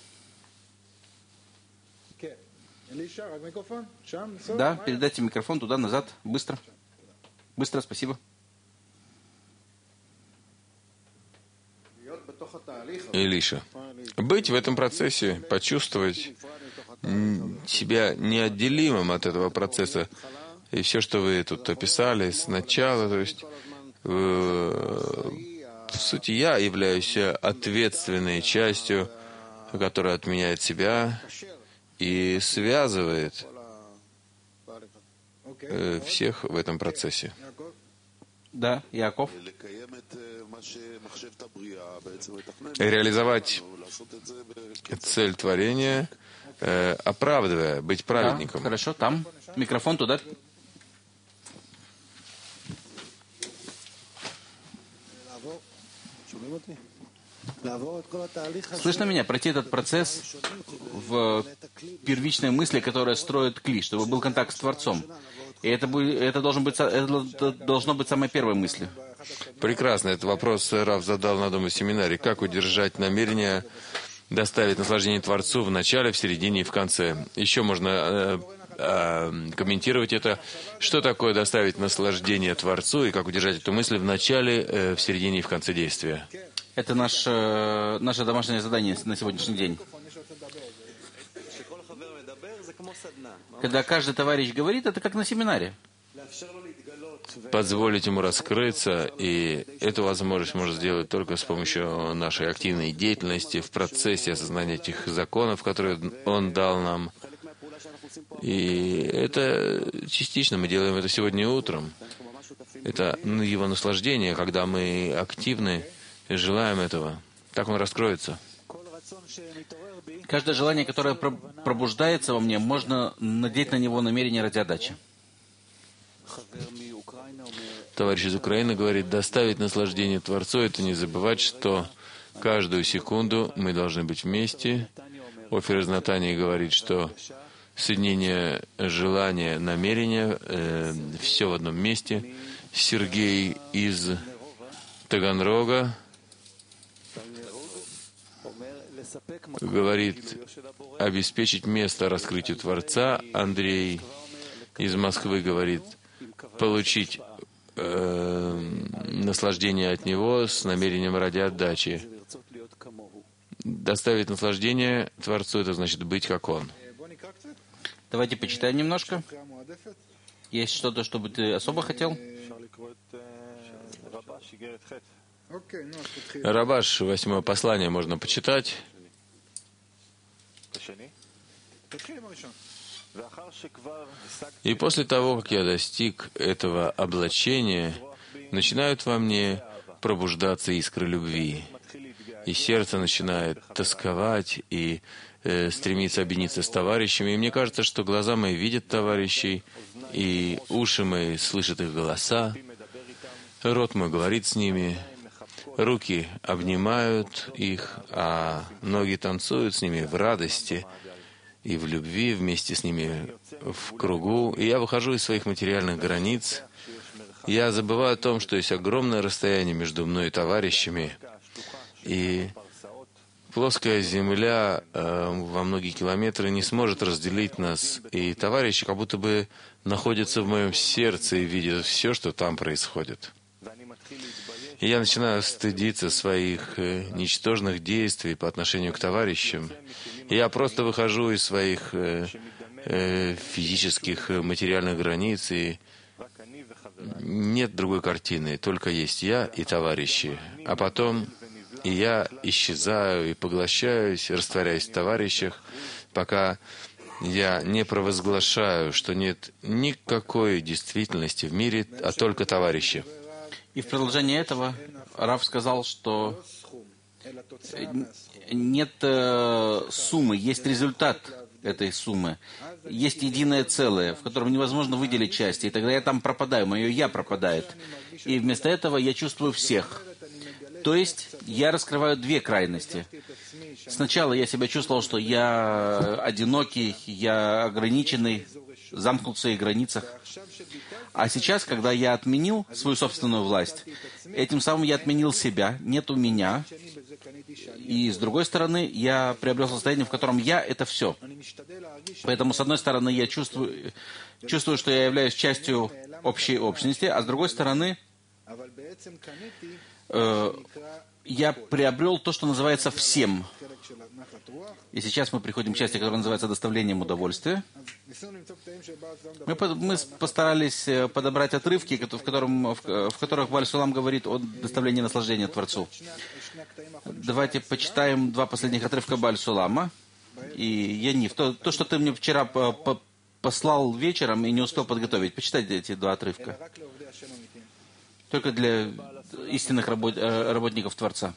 Да, передайте микрофон туда, назад, быстро. Быстро, спасибо. Илиша, быть в этом процессе, почувствовать себя неотделимым от этого процесса. И все, что вы тут описали сначала, то есть, в сути, я являюсь ответственной частью, которая отменяет себя и связывает всех в этом процессе. Да, Яков. Реализовать цель творения, э, оправдывая, быть праведником. Да, хорошо, там. Микрофон туда. Слышно меня? Пройти этот процесс в первичной мысли, которая строит кли, чтобы был контакт с Творцом. И это, будет, это, должен быть, это должно быть самой первой мыслью. Прекрасно. Этот вопрос Рав задал на Дома семинаре. Как удержать намерение доставить наслаждение Творцу в начале, в середине и в конце? Еще можно э, э, комментировать это. Что такое доставить наслаждение Творцу и как удержать эту мысль в начале, э, в середине и в конце действия? Это наш, э, наше домашнее задание на сегодняшний день. Когда каждый товарищ говорит, это как на семинаре. Позволить ему раскрыться, и эту возможность можно сделать только с помощью нашей активной деятельности в процессе осознания этих законов, которые он дал нам. И это частично мы делаем это сегодня утром. Это его наслаждение, когда мы активны и желаем этого. Так он раскроется. Каждое желание, которое пробуждается во мне, можно надеть на него намерение ради отдачи. Товарищ из Украины говорит, доставить наслаждение Творцу — это не забывать, что каждую секунду мы должны быть вместе. Офер из Натании говорит, что соединение желания, намерения, э, все в одном месте. Сергей из Таганрога говорит, обеспечить место раскрытию Творца. Андрей из Москвы говорит, получить э, наслаждение от Него с намерением ради отдачи. Доставить наслаждение Творцу — это значит быть как Он. Давайте почитаем немножко. Есть что-то, что бы ты особо хотел? Рабаш, восьмое послание можно почитать. И после того, как я достиг этого облачения, начинают во мне пробуждаться искры любви. И сердце начинает тосковать и э, стремиться объединиться с товарищами. И мне кажется, что глаза мои видят товарищей, и уши мои слышат их голоса, рот мой говорит с ними, руки обнимают их, а ноги танцуют с ними в радости и в любви вместе с ними в кругу. И я выхожу из своих материальных границ. Я забываю о том, что есть огромное расстояние между мной и товарищами. И плоская земля э, во многие километры не сможет разделить нас. И товарищи как будто бы находятся в моем сердце и видят все, что там происходит. И я начинаю стыдиться своих э, ничтожных действий по отношению к товарищам. И я просто выхожу из своих э, э, физических, материальных границ и нет другой картины, только есть я и товарищи. А потом и я исчезаю и поглощаюсь, растворяюсь в товарищах, пока я не провозглашаю, что нет никакой действительности в мире, а только товарищи. И в продолжение этого Рав сказал, что нет э, суммы, есть результат этой суммы. Есть единое целое, в котором невозможно выделить части. И тогда я там пропадаю, мое «я» пропадает. И вместо этого я чувствую всех. То есть я раскрываю две крайности. Сначала я себя чувствовал, что я одинокий, я ограниченный, замкнут в своих границах. А сейчас, когда я отменил свою собственную власть, этим самым я отменил себя, нету меня. И с другой стороны, я приобрел состояние, в котором я — это все. Поэтому, с одной стороны, я чувствую, чувствую, что я являюсь частью общей общности, а с другой стороны, э, я приобрел то, что называется «всем». И сейчас мы приходим к части, которая называется «доставлением удовольствия». Мы, мы постарались подобрать отрывки, в, котором, в, в которых Бааль Сулам говорит о доставлении наслаждения Творцу. Давайте почитаем два последних отрывка Бааль Сулама. И Янив, то, то, что ты мне вчера по, по, послал вечером и не успел подготовить. Почитайте эти два отрывка. Только для истинных работ, работников Творца.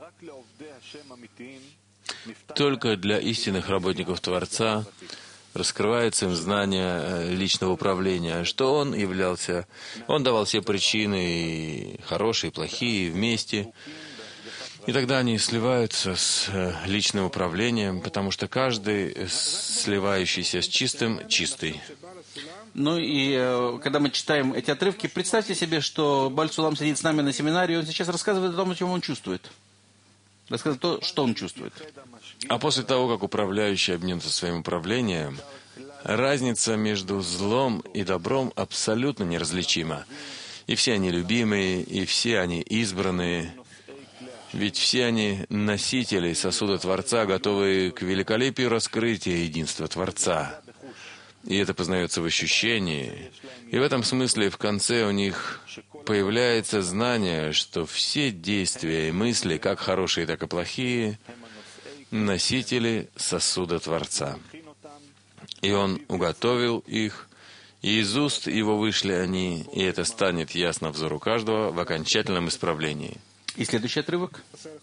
Только для истинных работников Творца раскрывается им знание личного управления, что он являлся, он давал все причины, и хорошие, и плохие, вместе. И тогда они сливаются с личным управлением, потому что каждый, сливающийся с чистым, чистый. Ну и э, когда мы читаем эти отрывки, представьте себе, что Бааль Сулам сидит с нами на семинаре, и он сейчас рассказывает о том, о чем он чувствует. Рассказывает то, что он чувствует. А после того, как управляющий обменится своим управлением, разница между злом и добром абсолютно неразличима. И все они любимые, и все они избранные. Ведь все они носители сосуда Творца, готовые к великолепию раскрытия единства Творца. И это познается в ощущении. И в этом смысле в конце у них появляется знание, что все действия и мысли, как хорошие, так и плохие, носители сосуда Творца. И Он уготовил их, и из уст Его вышли они, и это станет ясно взору каждого в окончательном исправлении. И следующий отрывок.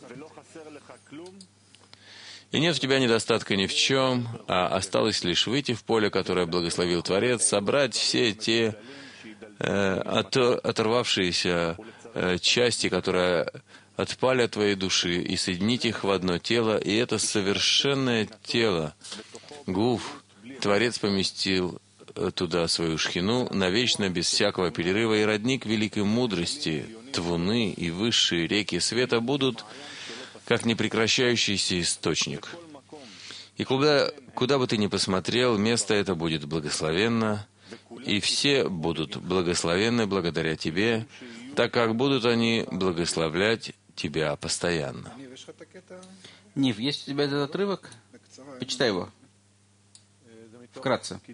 И нет у тебя недостатка ни в чем, а осталось лишь выйти в поле, которое благословил Творец, собрать все те э, от, оторвавшиеся э, части, которые отпали от твоей души, и соединить их в одно тело, и это совершенное тело. Гуф, Творец поместил туда свою шхину навечно, без всякого перерыва, и родник великой мудрости, твуны и высшие реки света будут как непрекращающийся источник. И куда, куда бы ты ни посмотрел, место это будет благословенно, и все будут благословенны благодаря тебе, так как будут они благословлять тебя постоянно. Нив, есть у тебя этот отрывок? Почитай его. Вкратце.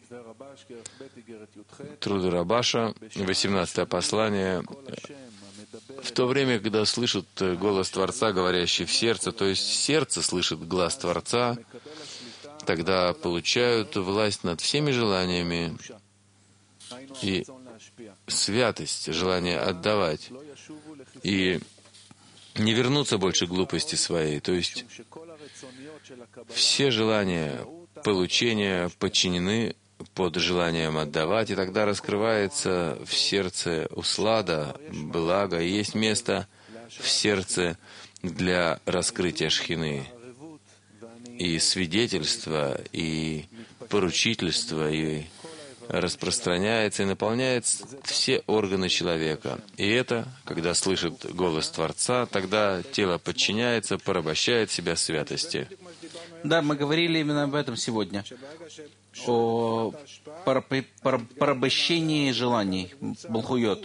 Труды Рабаша, восемнадцатое послание. В то время, когда слышат голос Творца, говорящий в сердце, то есть сердце слышит глаз Творца, тогда получают власть над всеми желаниями и святость, желание отдавать, и не вернуться больше к глупости своей, то есть все желания получения подчинены под желанием отдавать, и тогда раскрывается в сердце услада, благо, и есть место в сердце для раскрытия шхины, и свидетельства, и поручительства, и распространяется и наполняет все органы человека. И это, когда слышит голос Творца, тогда тело подчиняется, порабощает себя святости. Да, мы говорили именно об этом сегодня. О порабощении желаний, балхуйот.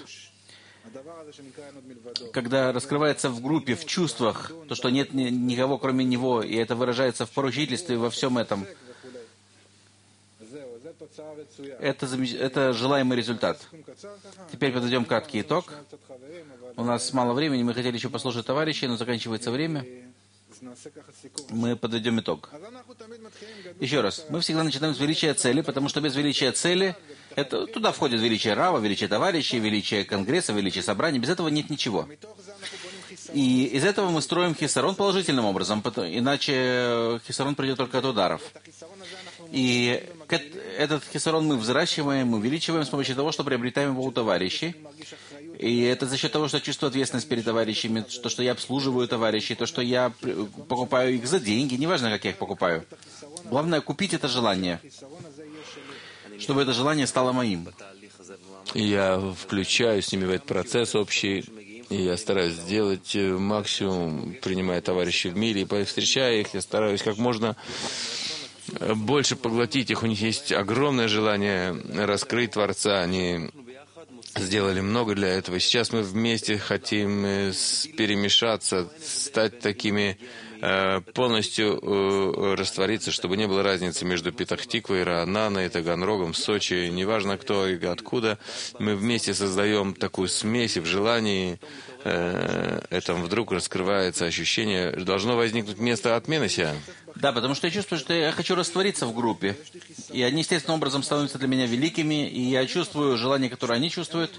Когда раскрывается в группе, в чувствах, то, что нет никого, кроме него, и это выражается в поручительстве, во всем этом. Это, это желаемый результат. Теперь подведем краткий итог. У нас мало времени, мы хотели еще послушать товарищей, но заканчивается время. Мы подведем итог. Еще раз, мы всегда начинаем с величия цели, потому что без величия цели, это, туда входит величие Рава, величие товарищей, величие Конгресса, величие собраний. Без этого нет ничего. И из этого мы строим хисарон положительным образом, иначе хисарон придет только от ударов. И этот хисарон мы взращиваем, увеличиваем с помощью того, что приобретаем его у товарищей. И это за счет того, что я чувствую ответственность перед товарищами, то, что я обслуживаю товарищей, то, что я покупаю их за деньги, неважно, как я их покупаю. Главное, купить это желание, чтобы это желание стало моим. Я включаю с ними в этот процесс общий, и я стараюсь сделать максимум, принимая товарищей в мире, и встречая их, я стараюсь как можно больше поглотить их. У них есть огромное желание раскрыть Творца, они сделали много для этого. Сейчас мы вместе хотим перемешаться, стать такими, полностью раствориться, чтобы не было разницы между Петах-Тиквой, Раананой, Таганрогом, Сочи, неважно кто и откуда. Мы вместе создаем такую смесь, и в желании этом вдруг раскрывается ощущение, должно возникнуть место отмены себя. Да, потому что я чувствую, что я хочу раствориться в группе. И они естественным образом становятся для меня великими, и я чувствую желание, которое они чувствуют.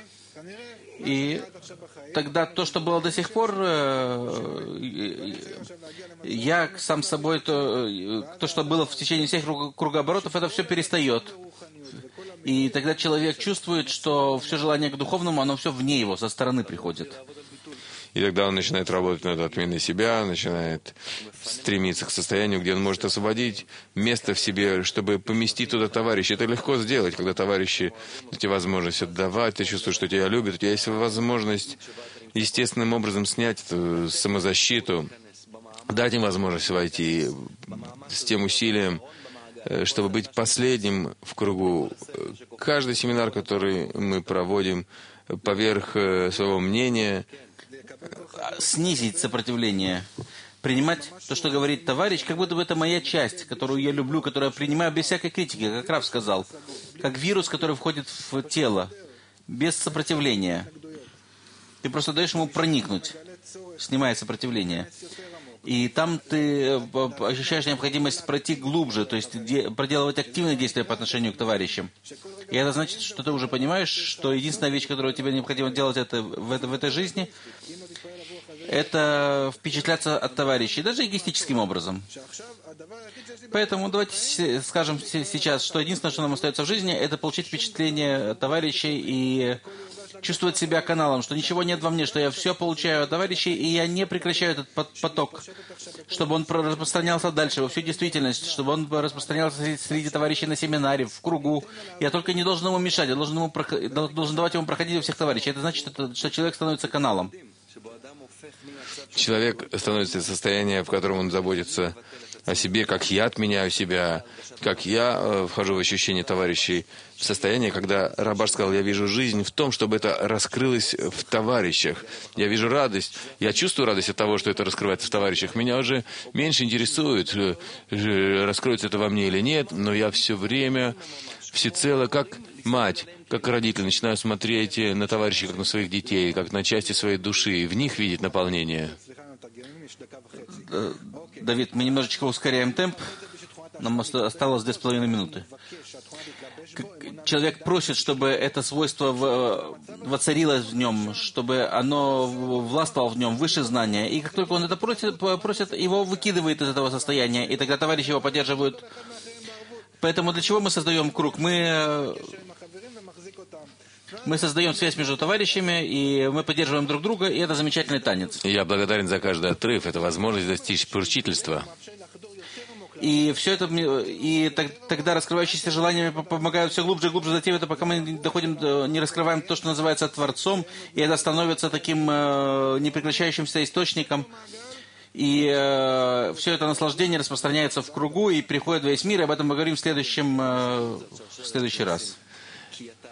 И тогда то, что было до сих пор, я сам с собой, то, то что было в течение всех кругооборотов, это все перестает. И тогда человек чувствует, что все желание к духовному, оно все вне его, со стороны приходит. И тогда он начинает работать над отменой себя, начинает стремиться к состоянию, где он может освободить место в себе, чтобы поместить туда товарищей. Это легко сделать, когда товарищи, эти возможности отдавать, ты чувствуешь, что тебя любят, у тебя есть возможность естественным образом снять эту самозащиту, дать им возможность войти с тем усилием, чтобы быть последним в кругу. Каждый семинар, который мы проводим поверх своего мнения, снизить сопротивление, принимать то, что говорит товарищ, как будто бы это моя часть, которую я люблю, которую я принимаю без всякой критики, как Рав сказал, как вирус, который входит в тело, без сопротивления. Ты просто даешь ему проникнуть, снимая сопротивление. И там ты ощущаешь необходимость пройти глубже, то есть проделывать активные действия по отношению к товарищам. И это значит, что ты уже понимаешь, что единственная вещь, которую тебе необходимо делать это, в, это, в этой жизни, это впечатляться от товарищей, даже эгоистическим образом. Поэтому давайте скажем сейчас, что единственное, что нам остается в жизни, это получить впечатление от товарищей и чувствовать себя каналом, что ничего нет во мне, что я все получаю от товарищей, и я не прекращаю этот поток, чтобы он распространялся дальше, во всю действительность, чтобы он распространялся среди товарищей на семинаре, в кругу. Я только не должен ему мешать, я должен, ему, должен давать ему проходить у всех товарищей. Это значит, что человек становится каналом. Человек становится в состоянии, в котором он заботится о себе, как я отменяю себя, как я э, вхожу в ощущение товарищей, в состояние, когда Рабаш сказал, я вижу жизнь в том, чтобы это раскрылось в товарищах. Я вижу радость, я чувствую радость от того, что это раскрывается в товарищах. Меня уже меньше интересует, э, э, раскроется это во мне или нет, но я все время, всецело, как мать, как родитель, начинаю смотреть на товарищей, как на своих детей, как на части своей души, и в них видеть наполнение. Давид, мы немножечко ускоряем темп. Нам осталось две с половиной минуты. Человек просит, чтобы это свойство воцарилось в нем, чтобы оно властвовало в нем, выше знания. И как только он это просит, просит, его выкидывает из этого состояния, и тогда товарищи его поддерживают. Поэтому для чего мы создаем круг? Мы... Мы создаем связь между товарищами, и мы поддерживаем друг друга, и это замечательный танец. Я благодарен за каждый отрыв. Это возможность достичь поручительства. И все это, и тогда раскрывающиеся желания помогают все глубже и глубже зайти в это, пока мы доходим, не раскрываем то, что называется Творцом, и это становится таким непрекращающимся источником. И э, все это наслаждение распространяется в кругу и приходит в весь мир, и об этом мы говорим в следующем, э, в следующий раз.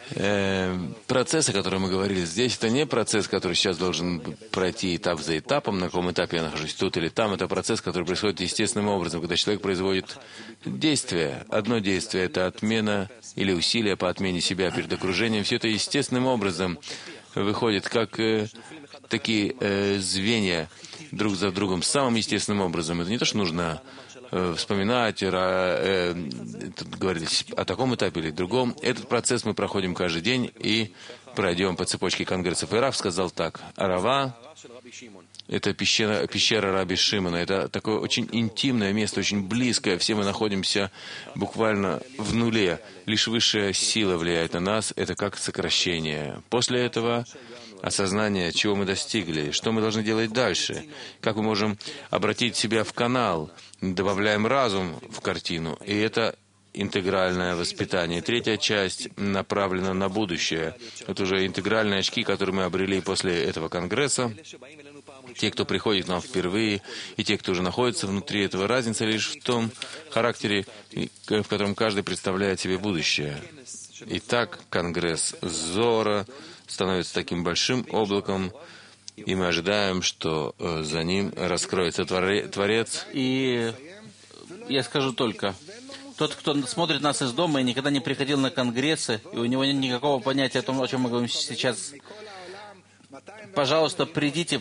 Э, процесс, о котором мы говорили здесь, это не процесс, который сейчас должен пройти этап за этапом, на каком этапе я нахожусь, тут или там. Это процесс, который происходит естественным образом, когда человек производит действие. Одно действие — это отмена или усилие по отмене себя перед окружением. Все это естественным образом выходит, как э, такие э, звенья друг за другом, самым естественным образом. Это не то, что нужно вспоминать, э, говорить о таком этапе или другом. Этот процесс мы проходим каждый день и пройдем по цепочке конгрессов. И Рав сказал так: Арава — это пещера, пещера Раби Шимона. Это такое очень интимное место, очень близкое. Все мы находимся буквально в нуле. Лишь высшая сила влияет на нас. Это как сокращение. После этого осознание, чего мы достигли, что мы должны делать дальше, как мы можем обратить себя в канал, добавляем разум в картину, и это интегральное воспитание. Третья часть направлена на будущее. Это уже интегральные очки, которые мы обрели после этого конгресса. Те, кто приходит к нам впервые, и те, кто уже находится внутри этого, разница лишь в том характере, в котором каждый представляет себе будущее. Итак, конгресс Зора становится таким большим облаком, и мы ожидаем, что э, за ним раскроется творе, Творец. И я скажу только, тот, кто смотрит нас из дома и никогда не приходил на конгрессы, и у него нет никакого понятия о том, о чем мы говорим сейчас, пожалуйста, придите.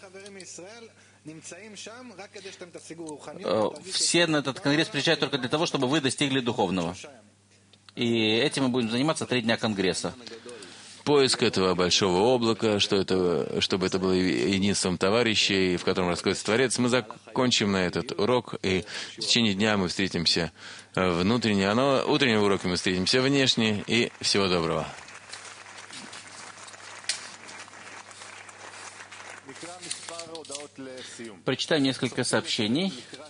Все на этот конгресс приезжают только для того, чтобы вы достигли духовного. И этим мы будем заниматься три дня конгресса. Поиск этого большого облака, что это, чтобы это было единством товарищей, в котором раскроется Творец. Мы закончим на этот урок, и в течение дня мы встретимся внутренне, а на утреннем уроке мы встретимся внешне, и всего доброго. Прочитаем несколько сообщений.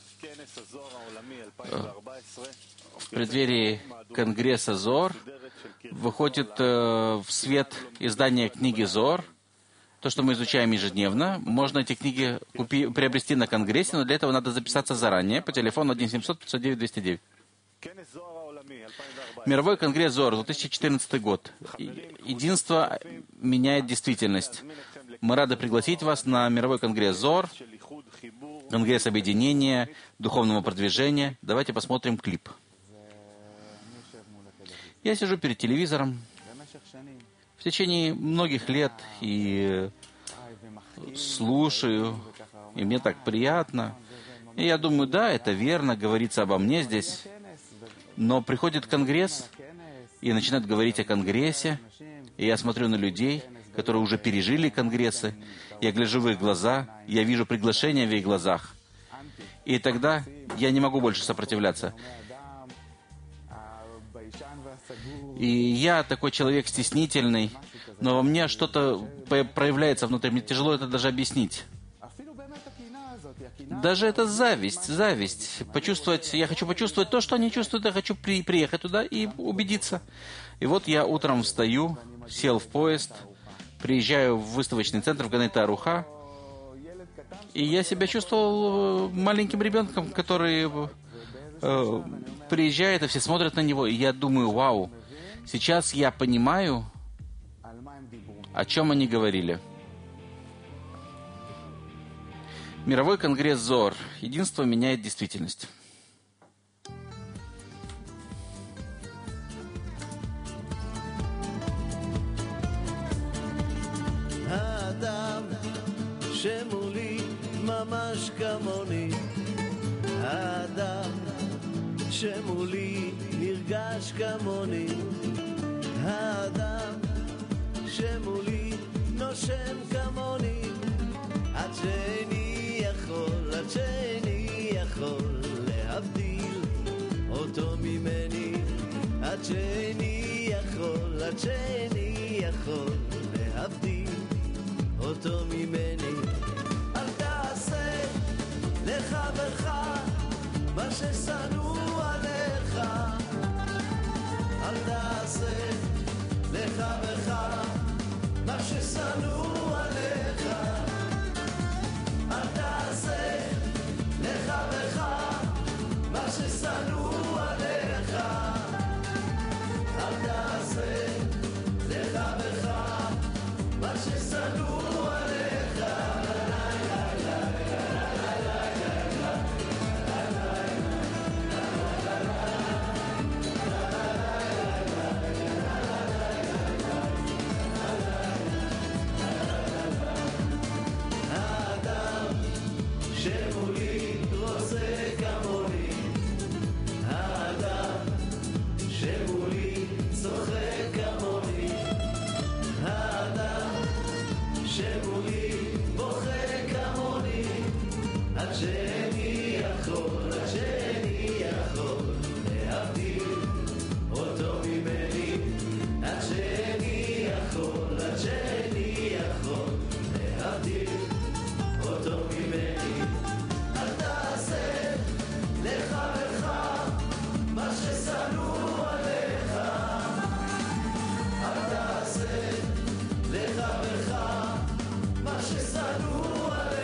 В преддверии конгресса Зор выходит э, в свет издание книги Зор. То, что мы изучаем ежедневно. Можно эти книги купи, приобрести на конгрессе, но для этого надо записаться заранее по телефону один семьсот пятьсот девять двести девять. Мировой конгресс Зор, две тысячи четырнадцатый год. Единство меняет действительность. Мы рады пригласить вас на мировой конгресс Зор, конгресс объединения, духовного продвижения. Давайте посмотрим клип. Я сижу перед телевизором в течение многих лет и слушаю, и мне так приятно. И я думаю, да, это верно, говорится обо мне здесь. Но приходит конгресс, и начинают говорить о конгрессе, и я смотрю на людей, которые уже пережили конгрессы, я гляжу в их глаза, я вижу приглашение в их глазах. И тогда я не могу больше сопротивляться. И я такой человек стеснительный, но во мне что-то проявляется внутри. Мне тяжело это даже объяснить. Даже это зависть, зависть. Почувствовать, я хочу почувствовать то, что они чувствуют, я хочу при, приехать туда и убедиться. И вот я утром встаю, сел в поезд, приезжаю в выставочный центр в Ганет-Аруха, и я себя чувствовал маленьким ребенком, который э, приезжает, и все смотрят на него, и я думаю, вау, сейчас я понимаю, о чем они говорили. Мировой конгресс Зор. Единство меняет действительность. האדם שמולי ממש כמוני, האדם שמולי נרגש כמוני, האדם שמולי נושם כמוני, עד שאיני יכול, עד שאיני יכול להבדיל אותו ממני, עד שאיני יכול, עד שאיני יכול להבדיל אותו ממני. אל תעשה לחברך מה ששנוא עליך, אל תעשה לחברך מה ששנוא עליך, אל תעשה לחברך מה ששנוא עליך, אל תעשה בוכה כמוני, עד שאני יכול, עד שאני יכול להבדיל אותו ממני, עד שאני יכול, עד שאני יכול להבדיל אותו ממני. אל תעשה לחברך מה ששנוא עליך, אל תעשה לחברך מה ששנוא עליך.